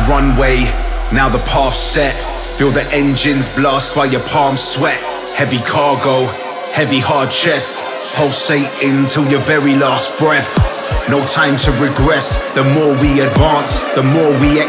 runway, now the path's set. Feel the engines blast by your palm sweat. Heavy cargo, heavy hard chest, pulsating till your very last breath. No time to regress, the more we advance, the more we